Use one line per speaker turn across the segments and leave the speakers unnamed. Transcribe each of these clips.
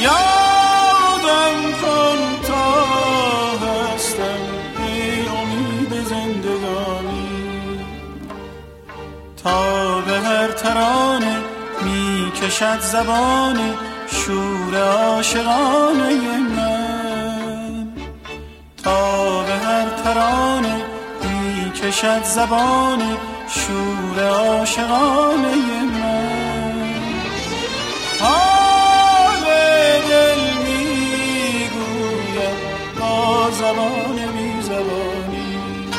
یادم کن تا هستم ای امید زندگانی، تا به هر ترانه می کشد زبان شور عاشقانه من، تا به هر ترانه می کشد زبان شور عاشقانه من. حال دل می گوید با زبان بی زبانی،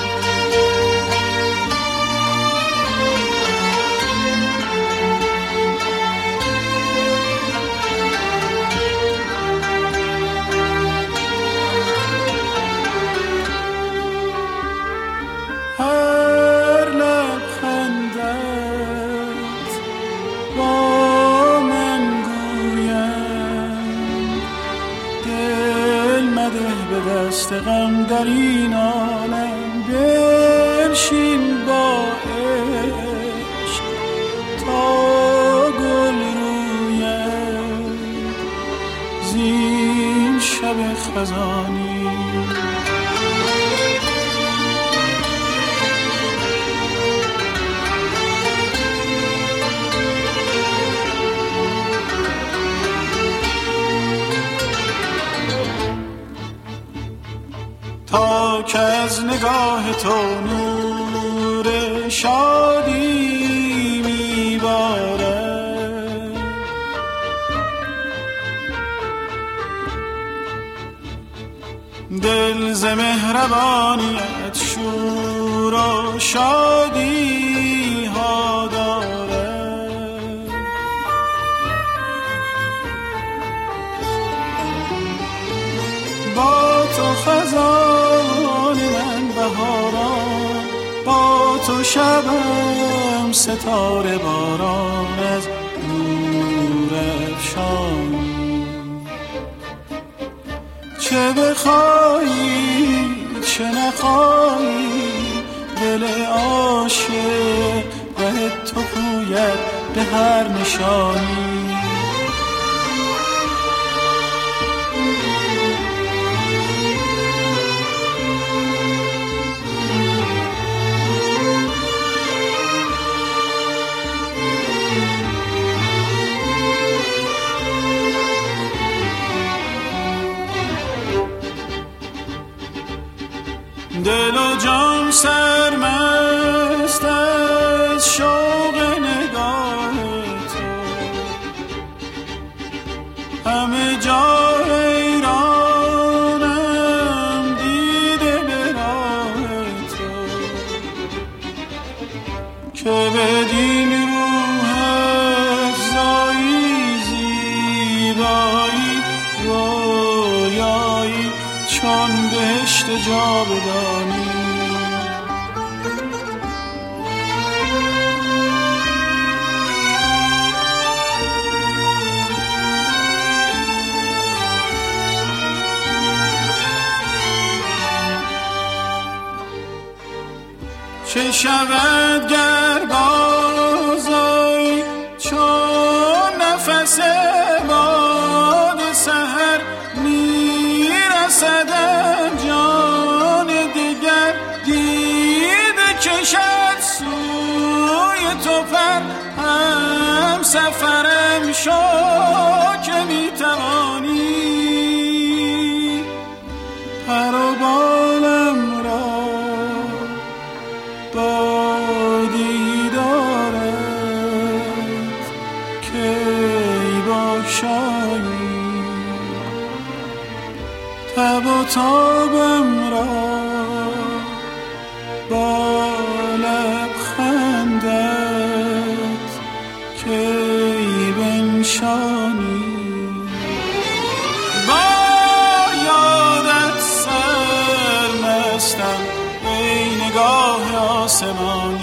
هر لبخندت با من گویم دل مده به دست غم در این عالم، بنشین با عشق تا گل رویم زین شب خزانی. تا که از نگاه تو نور شادی میبارد، دل ز مهربانیت شور و شادی ها دارد. با تو خزان من بهاران، با تو شبم ستاره باران از نور افشانی، چه بخوایی چه نخوایی دل عاشق ره تو پوید به هر نشانی. دل و جان سرمست از شوق نگاه تو، همه جا حیرانم دیده به راه تو، که بدین روح افزایی زیبایی رویایی چون بهشت جاودانی. چه شود گر بازآیی چون نفس باد سحر میرسدم جان دیگر، دیده کشد سوی تو پر، هم سفرم شو که میتوانی پر و بالم را با دیدارت کی بخشایی، تب و تابم را با لبخندت کی بنشانی. با یادت سرمستم ای نگاه آسمان،